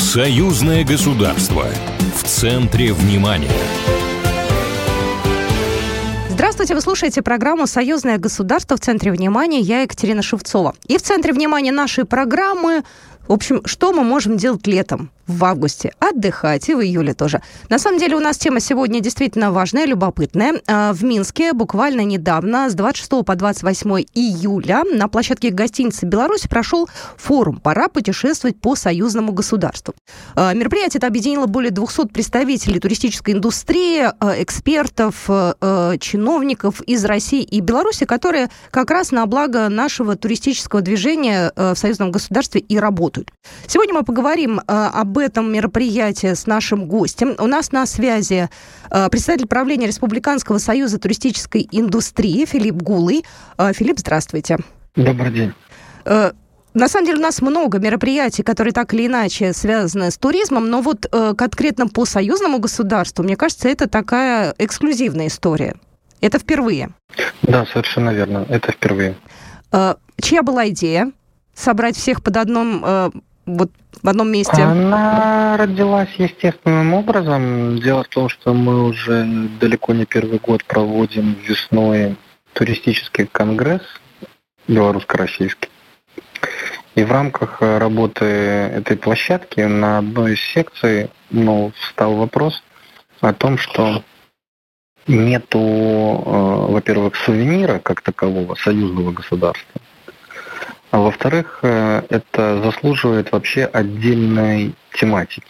Союзное государство в центре внимания. Здравствуйте, вы слушаете программу «Союзное государство в центре внимания». Я Екатерина Шевцова. И в центре внимания нашей программы, в общем, что мы можем делать летом, в августе? Отдыхать, и в июле тоже. На самом деле у нас тема сегодня действительно важная, любопытная. В Минске буквально недавно, с 26 по 28 июля, на площадке гостиницы «Беларусь» прошел форум «Пора путешествовать по союзному государству». Мероприятие это объединило более 200 представителей туристической индустрии, экспертов, чиновников из России и Беларуси, которые как раз на благо нашего туристического движения в союзном государстве и работают. Сегодня мы поговорим об этом мероприятии с нашим гостем. У нас на связи председатель правления Республиканского союза туристической индустрии Филипп Гулый. Филипп, здравствуйте. Добрый день. На самом деле у нас много мероприятий, которые так или иначе связаны с туризмом, но вот конкретно по союзному государству, мне кажется, это такая эксклюзивная история. Это впервые. Да, совершенно верно. Это впервые. Чья была идея собрать всех под в одном месте? Она родилась естественным образом. Дело в том, что мы уже далеко не первый год проводим весной туристический конгресс белорусско-российский. И в рамках работы этой площадки на одной из секций встал вопрос о том, что нету, во-первых, сувенира как такового союзного государства, а во-вторых, это заслуживает вообще отдельной тематики.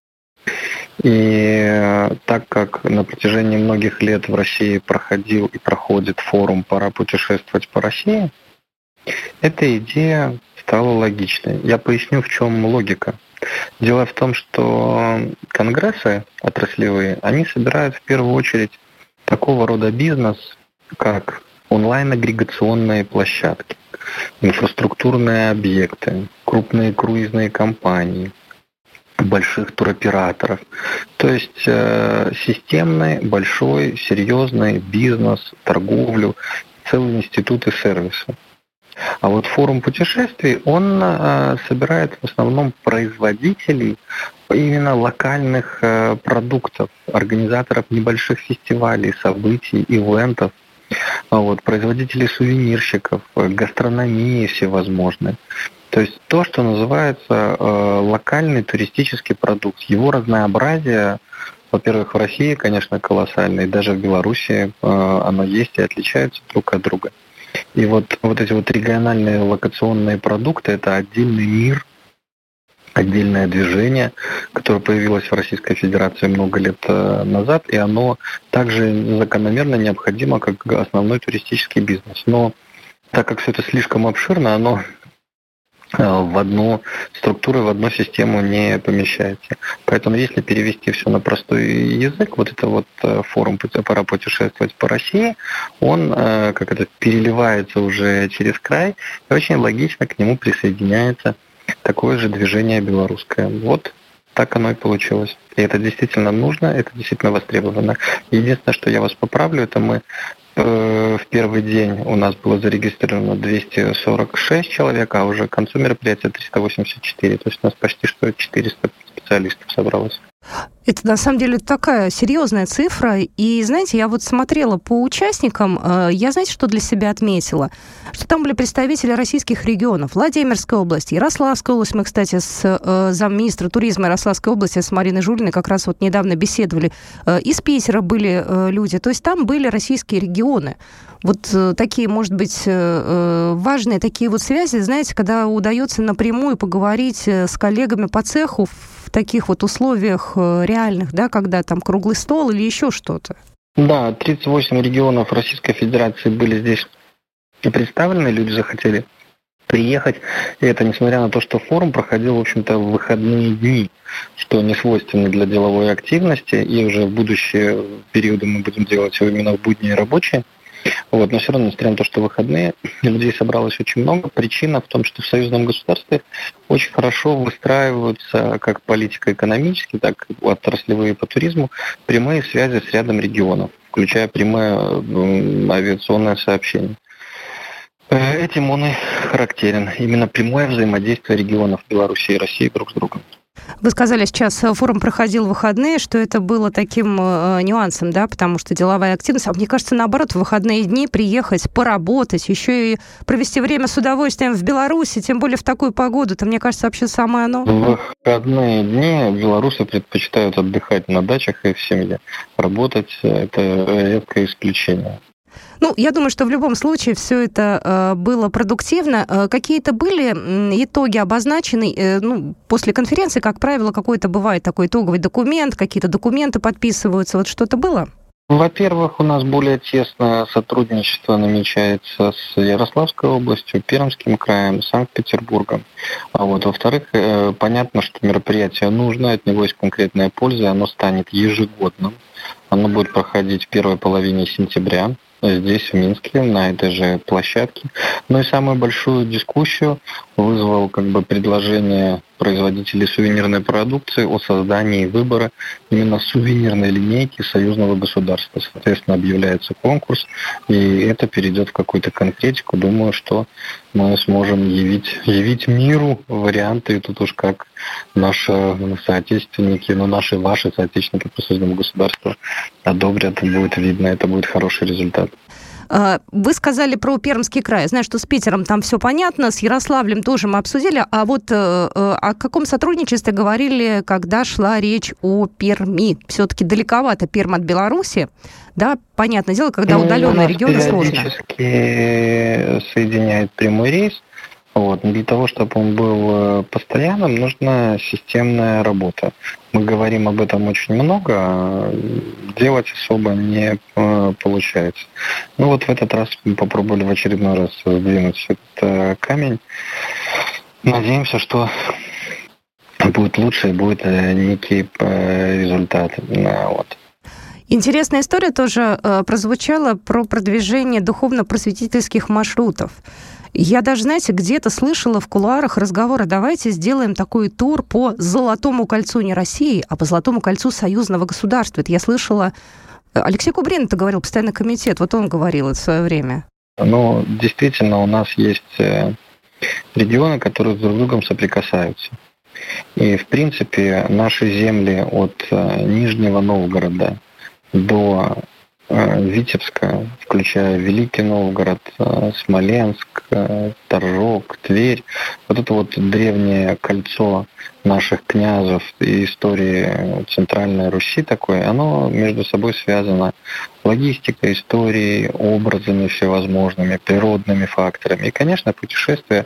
И так как на протяжении многих лет в России проходил и проходит форум «Пора путешествовать по России», эта идея стала логичной. Я поясню, в чем логика. Дело в том, что конгрессы отраслевые, они собирают в первую очередь такого рода бизнес, как онлайн-агрегационные площадки, инфраструктурные объекты, крупные круизные компании, больших туроператоров. То есть системный, большой, серьезный бизнес, торговлю, целые институты сервиса. А вот форум путешествий, он собирает в основном производителей именно локальных продуктов, организаторов небольших фестивалей, событий, ивентов, производителей сувенирщиков, гастрономии всевозможной. То есть то, что называется локальный туристический продукт. Его разнообразие, во-первых, в России, конечно, колоссальное, и даже в Беларуси оно есть и отличается друг от друга. И вот эти региональные локационные продукты – это отдельный мир, отдельное движение, которое появилось в Российской Федерации много лет назад, и оно также закономерно необходимо как основной туристический бизнес. Но так как все это слишком обширно, оно в одну структуру, в одну систему не помещается. Поэтому если перевести все на простой язык, форум «Пора путешествовать по России», он переливается уже через край, и очень логично к нему присоединяется такое же движение белорусское. Вот так оно и получилось. И это действительно нужно, это действительно востребовано. Единственное, что я вас поправлю, это мы в первый день у нас было зарегистрировано 246 человек, а уже к концу мероприятия 384. То есть у нас почти что 400 специалистов собралось. Это, на самом деле, такая серьезная цифра. И, знаете, я смотрела по участникам, знаете, что для себя отметила? Что там были представители российских регионов. Владимирская область, Ярославская область. Мы, кстати, с замминистра туризма Ярославской области, с Мариной Жулиной, как раз недавно беседовали. Из Питера были люди. То есть там были российские регионы. Такие, может быть, важные такие связи, знаете, когда удается напрямую поговорить с коллегами по цеху в таких условиях реальных, да, когда там круглый стол или еще что-то. Да, 38 регионов Российской Федерации были здесь представлены, люди захотели приехать, и это несмотря на то, что форум проходил, в общем-то, в выходные дни, что не свойственно для деловой активности, и уже в будущие периоды мы будем делать именно в будни рабочие. Но все равно, несмотря на то, что выходные, людей собралось очень много. Причина в том, что в союзном государстве очень хорошо выстраиваются как политико-экономически, так и отраслевые по туризму прямые связи с рядом регионов, включая прямое авиационное сообщение. Этим он и характерен. Именно прямое взаимодействие регионов Беларуси и России друг с другом. Вы сказали, сейчас форум проходил в выходные, что это было таким нюансом, да, потому что деловая активность. А мне кажется, наоборот, в выходные дни приехать, поработать, еще и провести время с удовольствием в Беларуси, тем более в такую погоду, то, мне кажется, вообще самое оно. В выходные дни белорусы предпочитают отдыхать на дачах и в семье. Работать – это редкое исключение. Ну, я думаю, что в любом случае все это было продуктивно. Какие-то были итоги обозначены? После конференции, как правило, какой-то бывает такой итоговый документ, какие-то документы подписываются. Вот что-то было? Во-первых, у нас более тесное сотрудничество намечается с Ярославской областью, Пермским краем, Санкт-Петербургом. Во-вторых, понятно, что мероприятие нужно, от него есть конкретная польза, оно станет ежегодным. Оно будет проходить в первой половине сентября. Здесь, в Минске, на этой же площадке. Ну и самую большую дискуссию вызвало предложение производителей сувенирной продукции о создании выбора именно сувенирной линейки союзного государства. Соответственно, объявляется конкурс, и это перейдет в какую-то конкретику. Думаю, что мы сможем явить миру варианты, и тут уж как наши соотечественники, ваши соотечественники по союзному государству одобрят, будет видно, это будет хороший результат. Вы сказали про Пермский край. Знаю, что с Питером там все понятно, с Ярославлем тоже мы обсудили. А вот о каком сотрудничестве говорили, когда шла речь о Перми? Все-таки далековато Пермь от Беларуси. Да, понятное дело, когда удаленные регионы сложно. Периодически соединяет прямой рейс. Для того, чтобы он был постоянным, нужна системная работа. Мы говорим об этом очень много, а делать особо не получается. В этот раз мы попробовали в очередной раз сдвинуть этот камень. Надеемся, что будет лучше и будет некий результат. Интересная история тоже прозвучала про продвижение духовно-просветительских маршрутов. Я даже, знаете, где-то слышала в кулуарах разговоры, давайте сделаем такой тур по Золотому кольцу не России, а по Золотому кольцу союзного государства. Это я слышала, Алексей Кубрин это говорил, постоянный комитет, вот он говорил это в свое время. Действительно, у нас есть регионы, которые друг с другом соприкасаются. И, в принципе, наши земли от Нижнего Новгорода до Витебска, включая Великий Новгород, Смоленск, Торжок, Тверь. Это древнее кольцо наших княжеств и истории Центральной Руси такое, оно между собой связано логистикой, историей, образами всевозможными, природными факторами. И, конечно, путешествие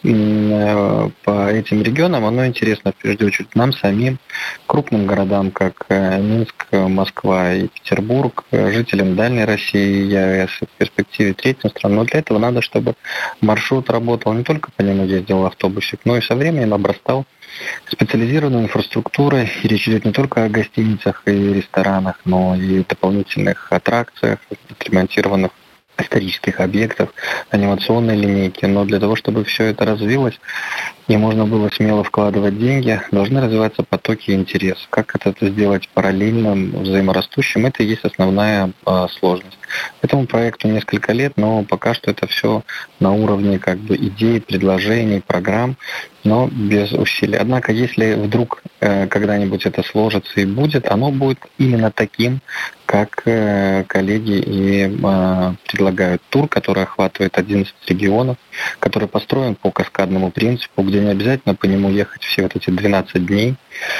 по этим регионам, оно интересно, в первую очередь, нам самим, крупным городам, как Минск, Москва и Петербург, жителям Дальней России, ЕАЭС, в перспективе третьим стран. Но для этого надо, чтобы маршрут работал, не только по нему ездил автобусик, но и со временем обрастал специализированной инфраструктурой. И речь идет не только о гостиницах и ресторанах, но и дополнительных аттракциях, отремонтированных исторических объектов, анимационной линейки. Но для того, чтобы все это развилось и можно было смело вкладывать деньги, должны развиваться потоки интересов. Как это сделать параллельным, взаиморастущим, это и есть основная сложность. Этому проекту несколько лет, но пока что это все на уровне идей, предложений, программ, но без усилий. Однако, если вдруг когда-нибудь это сложится и будет, оно будет именно таким, как коллеги и предлагают. Тур, который охватывает 11 регионов, который построен по каскадному принципу, где не обязательно по нему ехать все эти 12 дней.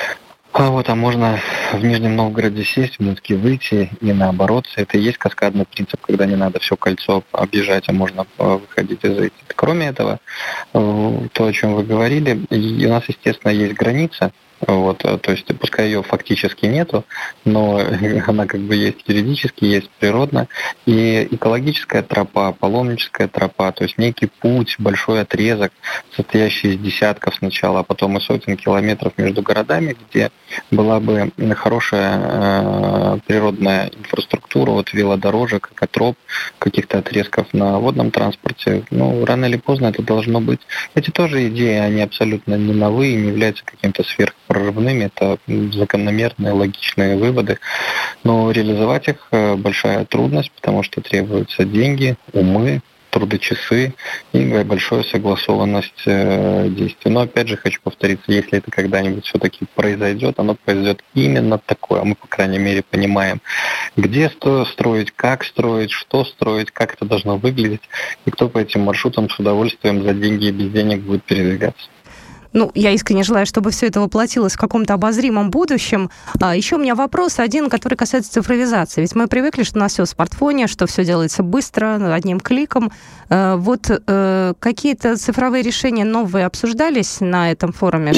А можно в Нижнем Новгороде сесть, в Минске выйти, и наоборот. Это и есть каскадный принцип, когда не надо все кольцо объезжать, а можно выходить и зайти. Кроме этого, то, о чем вы говорили, у нас, естественно, есть граница. То есть, пускай ее фактически нету, но она есть юридически, есть природно. И экологическая тропа, паломническая тропа, то есть некий путь, большой отрезок, состоящий из десятков сначала, а потом и сотен километров между городами, где была бы хорошая природная инфраструктура, велодорожек, экотроп, каких-то отрезков на водном транспорте. Рано или поздно это должно быть. Эти тоже идеи, они абсолютно не новые, не являются каким-то сверхпрорывными, это закономерные, логичные выводы. Но реализовать их большая трудность, потому что требуются деньги, умы, трудочасы и большая согласованность действий. Но опять же хочу повториться, если это когда-нибудь все-таки произойдет, оно произойдет именно такое. Мы, по крайней мере, понимаем, где строить, как строить, что строить, как это должно выглядеть, и кто по этим маршрутам с удовольствием за деньги и без денег будет передвигаться. Я искренне желаю, чтобы все это воплотилось в каком-то обозримом будущем. Еще у меня вопрос один, который касается цифровизации. Ведь мы привыкли, что у нас все в смартфоне, что все делается быстро, одним кликом. Какие-то цифровые решения новые обсуждались на этом форуме?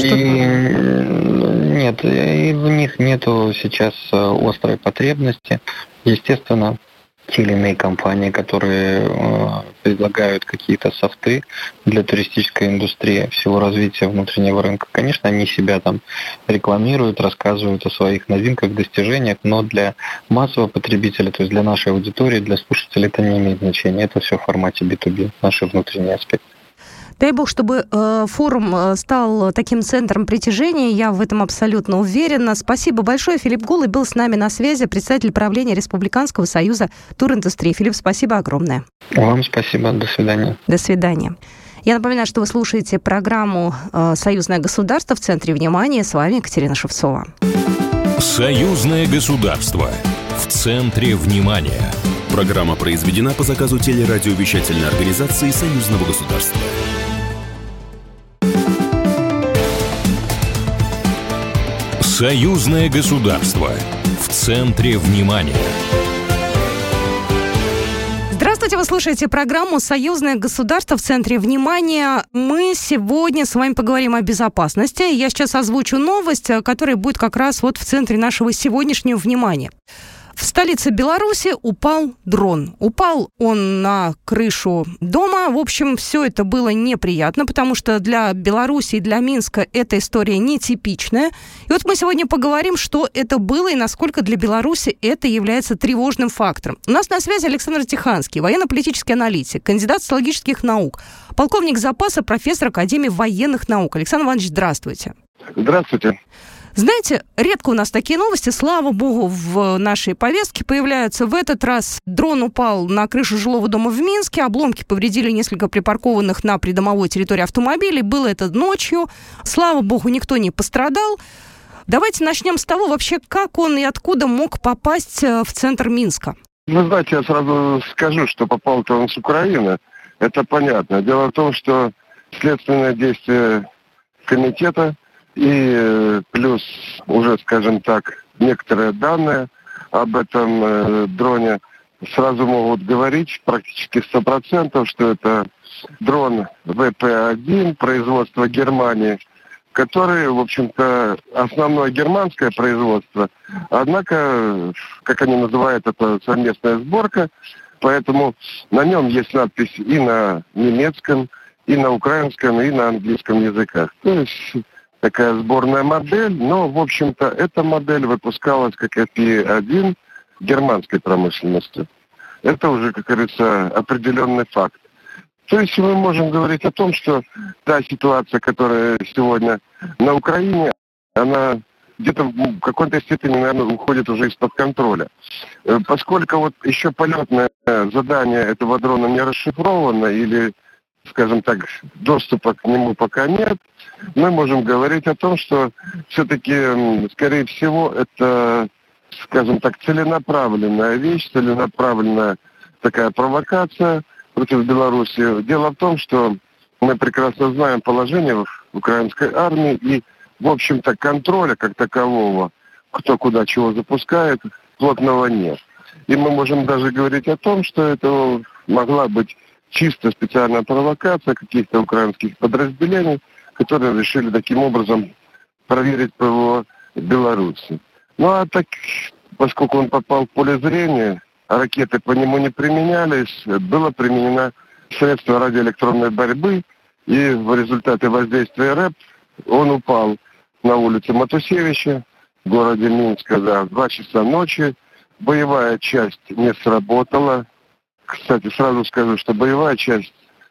Нет, и в них нету сейчас острой потребности. Естественно, те или иные компании, которые предлагают какие-то софты для туристической индустрии, всего развития внутреннего рынка, конечно, они себя там рекламируют, рассказывают о своих новинках, достижениях, но для массового потребителя, то есть для нашей аудитории, для слушателей это не имеет значения. Это все в формате B2B, наши внутренние аспекты. Дай бог, чтобы форум стал таким центром притяжения, я в этом абсолютно уверена. Спасибо большое. Филипп Голый был с нами на связи, председатель правления Республиканского союза туриндустрии. Филипп, спасибо огромное. Вам спасибо. До свидания. До свидания. Я напоминаю, что вы слушаете программу «Союзное государство» в центре внимания. С вами Екатерина Шевцова. Союзное государство в центре внимания. Программа произведена по заказу телерадиовещательной организации Союзного государства. Союзное государство в центре внимания. Здравствуйте, вы слушаете программу «Союзное государство в центре внимания». Мы сегодня с вами поговорим о безопасности. Я сейчас озвучу новость, которая будет как раз в центре нашего сегодняшнего внимания. В столице Беларуси упал дрон. Упал он на крышу дома. В общем, все это было неприятно, потому что для Беларуси и для Минска эта история нетипичная. И мы сегодня поговорим, что это было и насколько для Беларуси это является тревожным фактором. У нас на связи Александр Тиханский, военно-политический аналитик, кандидат социологических наук, полковник запаса, профессор Академии военных наук. Александр Иванович, здравствуйте. Здравствуйте. Знаете, редко у нас такие новости, слава богу, в нашей повестке появляются. В этот раз дрон упал на крышу жилого дома в Минске, обломки повредили несколько припаркованных на придомовой территории автомобилей. Было это ночью. Слава богу, никто не пострадал. Давайте начнем с того, вообще, как он и откуда мог попасть в центр Минска. Вы знаете, я сразу скажу, что попал-то он с Украины. Это понятно. Дело в том, что следственное действие комитета и плюс уже, скажем так, некоторые данные об этом дроне сразу могут говорить практически 100%, что это дрон ВП-1 производства Германии, который, в общем-то, основное германское производство, однако, как они называют, это совместная сборка, поэтому на нем есть надпись и на немецком, и на украинском, и на английском языках. То есть такая сборная модель, но, в общем-то, эта модель выпускалась как FP1 германской промышленности. Это уже, как говорится, определенный факт. То есть мы можем говорить о том, что та ситуация, которая сегодня на Украине, она где-то в какой-то степени, наверное, уходит уже из-под контроля. Поскольку еще полетное задание этого дрона не расшифровано или, скажем так, доступа к нему пока нет, мы можем говорить о том, что все-таки, скорее всего, это, скажем так, целенаправленная вещь, целенаправленная такая провокация против Беларуси. Дело в том, что мы прекрасно знаем положение в украинской армии и, в общем-то, контроля как такового, кто куда чего запускает, плотного нет. И мы можем даже говорить о том, что это могла быть чисто специальная провокация каких-то украинских подразделений, которые решили таким образом проверить ПВО Беларуси. Ну а так, поскольку он попал в поле зрения, ракеты по нему не применялись, было применено средство радиоэлектронной борьбы, и в результате воздействия РЭП он упал на улице Матусевича в городе Минска в 2 часа ночи. Боевая часть не сработала. Кстати, сразу скажу, что боевая часть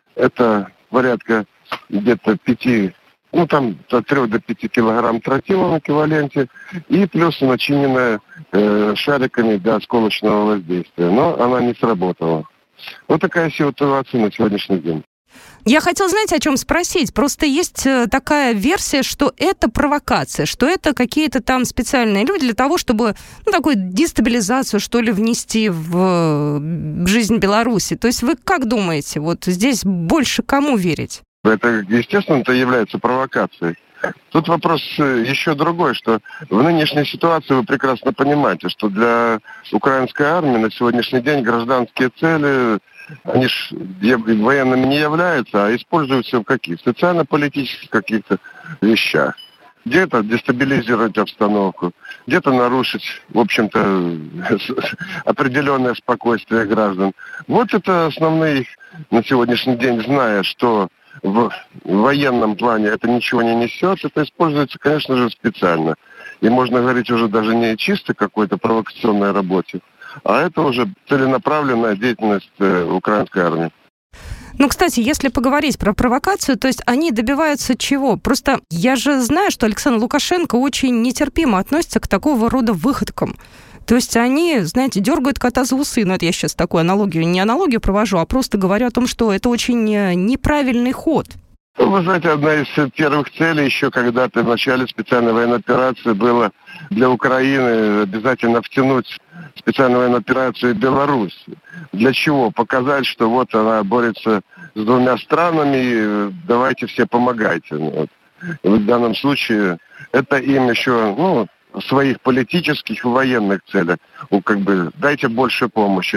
это порядка где-то 5, там от 3 до 5 килограмм тротила в эквиваленте и плюс начиненная шариками для осколочного воздействия. Но она не сработала. Вот такая ситуация на сегодняшний день. Я хотела, знаете, о чем спросить. Просто есть такая версия, что это провокация, что это какие-то там специальные люди для того, чтобы такую дестабилизацию, что ли, внести в жизнь Беларуси. То есть вы как думаете, вот здесь больше кому верить? Это, естественно, это является провокацией. Тут вопрос еще другой, что в нынешней ситуации вы прекрасно понимаете, что для украинской армии на сегодняшний день гражданские цели, они ж военными не являются, а используются в каких? Социально-политических каких-то вещах. Где-то дестабилизировать обстановку, где-то нарушить, в общем-то, определенное спокойствие граждан. Вот это основные их на сегодняшний день, зная, что в военном плане это ничего не несет, это используется, конечно же, специально. И можно говорить уже даже не чисто какой-то провокационной работе, а это уже целенаправленная деятельность украинской армии. Ну, кстати, если поговорить про провокацию, то есть они добиваются чего? Просто я же знаю, что Александр Лукашенко очень нетерпимо относится к такого рода выходкам. То есть они, знаете, дергают кота за усы. Ну, это я сейчас такую аналогию, не аналогию провожу, а просто говорю о том, что это очень неправильный ход. Вы знаете, одна из первых целей еще когда-то в начале специальной военной операции было для Украины обязательно втянуть специальную военную операцию в Беларусь. Для чего? Показать, что вот она борется с двумя странами, и давайте все помогайте. Вот. В данном случае это им еще, в своих политических и военных целях. Дайте больше помощи,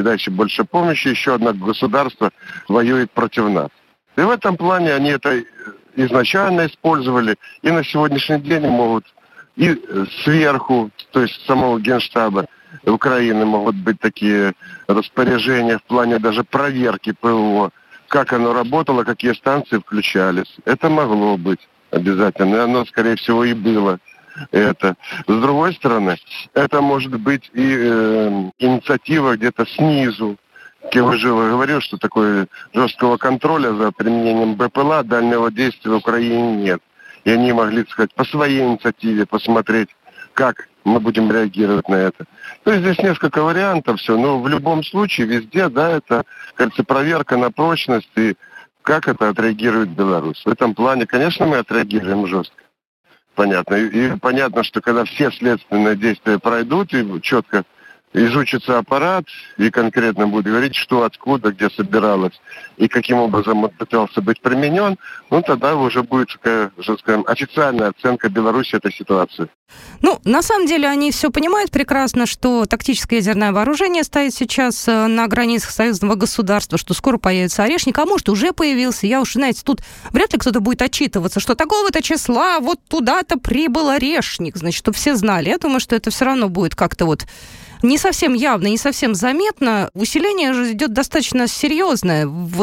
еще одно государство воюет против нас. И в этом плане они это изначально использовали, и на сегодняшний день могут и сверху, то есть самого Генштаба Украины могут быть такие распоряжения в плане даже проверки ПВО, как оно работало, какие станции включались. Это могло быть обязательно, и оно, скорее всего, и было. Это. С другой стороны, это может быть и инициатива где-то снизу. Я уже говорил, что такой жесткого контроля за применением БПЛА дальнего действия в Украине нет. И они могли, так сказать, по своей инициативе посмотреть, как мы будем реагировать на это. То есть здесь несколько вариантов все, но в любом случае везде, это, кажется, проверка на прочность и как это отреагирует Беларусь. В этом плане, конечно, мы отреагируем жестко. Понятно. И понятно, что когда все следственные действия пройдут и четко изучится аппарат и конкретно будет говорить, что, откуда, где собиралось и каким образом он пытался быть применен, тогда уже будет такая, скажем, официальная оценка Беларуси этой ситуации. На самом деле они все понимают прекрасно, что тактическое ядерное вооружение стоит сейчас на границах союзного государства, что скоро появится Орешник, а может уже появился. Я уж, знаете, тут вряд ли кто-то будет отчитываться, что такого-то числа вот туда-то прибыл Орешник, значит, чтобы все знали. Я думаю, что это все равно будет как-то не совсем явно, не совсем заметно. Усиление же идет достаточно серьезное.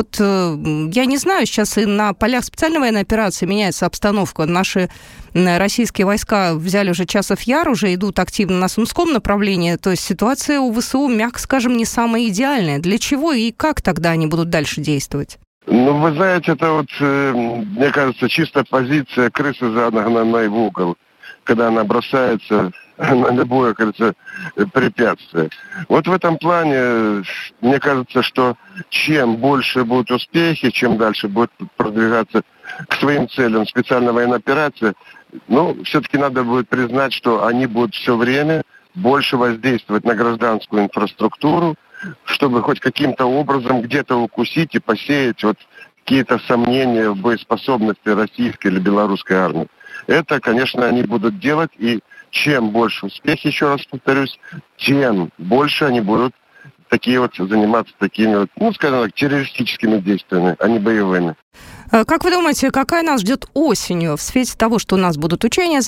Я не знаю, сейчас и на полях специальной военной операции меняется обстановка. Наши российские войска взяли уже Часов Яр, уже идут активно на Сумском направлении. То есть ситуация у ВСУ, мягко скажем, не самая идеальная. Для чего и как тогда они будут дальше действовать? Вы знаете, это мне кажется, чистая позиция крысы, загнанной в угол, когда она бросается на любое, кажется, препятствие. Вот в этом плане, мне кажется, что чем больше будут успехи, чем дальше будет продвигаться к своим целям специальная военная операция, все-таки надо будет признать, что они будут все время больше воздействовать на гражданскую инфраструктуру, чтобы хоть каким-то образом где-то укусить и посеять какие-то сомнения в боеспособности российской или белорусской армии. Это, конечно, они будут делать, и чем больше успехи, еще раз повторюсь, тем больше они будут заниматься такими, скажем так, террористическими действиями, а не боевыми. Как вы думаете, какая нас ждет осенью в свете того, что у нас будут учения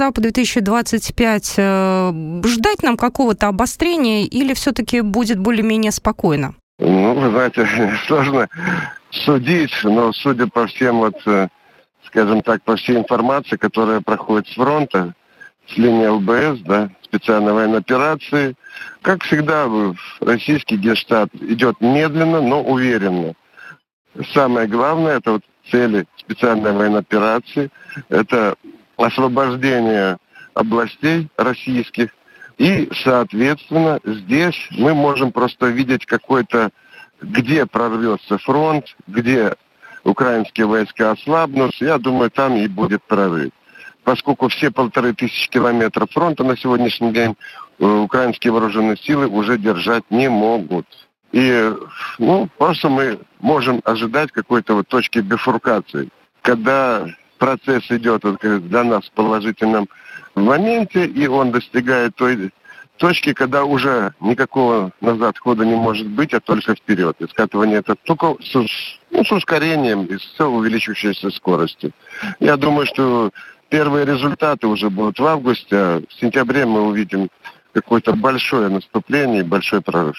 Запад-2025? Ждать нам какого-то обострения или все-таки будет более-менее спокойно? Вы знаете, сложно судить, но судя по всем, скажем так, по всей информации, которая проходит с фронта, с линии ЛБС, специальной военной операции, как всегда, российский Генштаб идет медленно, но уверенно. Самое главное, это цели специальной военной операции, это освобождение областей российских, и, соответственно, здесь мы можем просто видеть какой-то где прорвется фронт, где украинские войска ослабнут, я думаю, там и будет прорыв. Поскольку все 1500 километров фронта на сегодняшний день украинские вооруженные силы уже держать не могут. И, просто мы можем ожидать какой-то вот точки бифуркации, когда процесс идет для нас в положительном моменте, и он достигает той точки, когда уже никакого назад хода не может быть, а только вперед. И скатывание это только с ускорением и с увеличивающейся скоростью. Я думаю, что первые результаты уже будут в августе, а в сентябре мы увидим какое-то большое наступление и большой прорыв.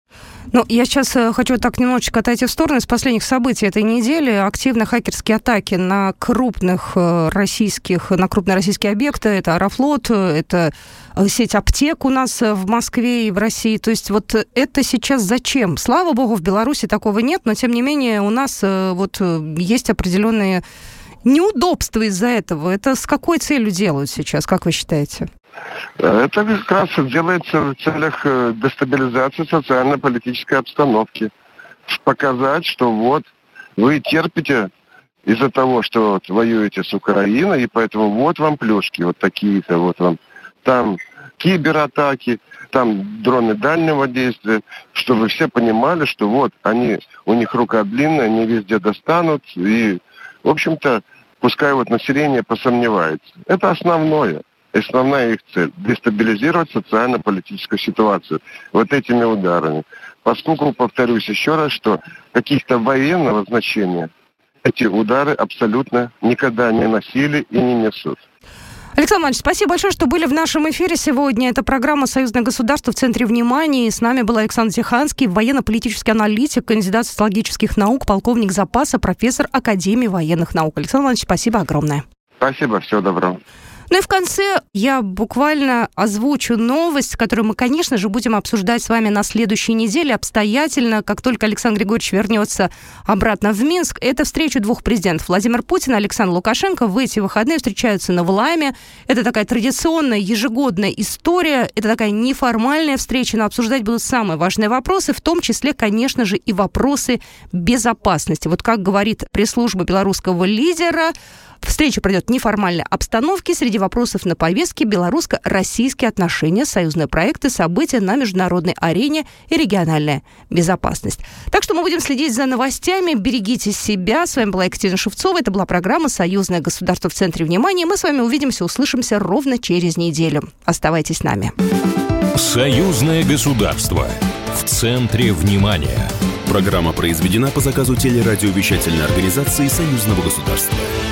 Я сейчас хочу так немножечко отойти в сторону. Из последних событий этой недели активно хакерские атаки на крупные российские объекты. Это Аэрофлот, это сеть аптек у нас в Москве и в России. То есть вот это сейчас зачем? Слава богу, в Беларуси такого нет, но тем не менее у нас есть определенные неудобства из-за этого. Это с какой целью делают сейчас, как вы считаете? Это как раз делается в целях дестабилизации социально-политической обстановки. Показать, что вы терпите из-за того, что воюете с Украиной, и поэтому вам плюшки, такие-то, вам там кибератаки, там дроны дальнего действия, чтобы все понимали, что у них рука длинная, они везде достанут, и, в общем-то, пускай население посомневается. Это основная их цель – дестабилизировать социально-политическую ситуацию этими ударами. Поскольку, повторюсь еще раз, что каких-то военного значения эти удары абсолютно никогда не носили и не несут. Александр Иванович, спасибо большое, что были в нашем эфире сегодня. Это программа «Союзное государство» в центре внимания. И с нами был Александр Тиханский, военно-политический аналитик, кандидат социологических наук, полковник запаса, профессор Академии военных наук. Александр Иванович, спасибо огромное. Спасибо, всего доброго. И в конце я буквально озвучу новость, которую мы, конечно же, будем обсуждать с вами на следующей неделе обстоятельно, как только Александр Григорьевич вернется обратно в Минск. Это встреча двух президентов. Владимир Путин и Александр Лукашенко в эти выходные встречаются на Валааме. Это такая традиционная ежегодная история, это такая неформальная встреча, но обсуждать будут самые важные вопросы, в том числе, конечно же, и вопросы безопасности. Как говорит пресс-служба белорусского лидера, встреча пройдет в неформальной обстановке. Среди вопросов на повестке белорусско-российские отношения, союзные проекты, события на международной арене и региональная безопасность. Так что мы будем следить за новостями. Берегите себя. С вами была Екатерина Шевцова. Это была программа «Союзное государство» в центре внимания. Мы с вами увидимся, услышимся ровно через неделю. Оставайтесь с нами. «Союзное государство» в центре внимания. Программа произведена по заказу телерадиовещательной организации Союзного государства.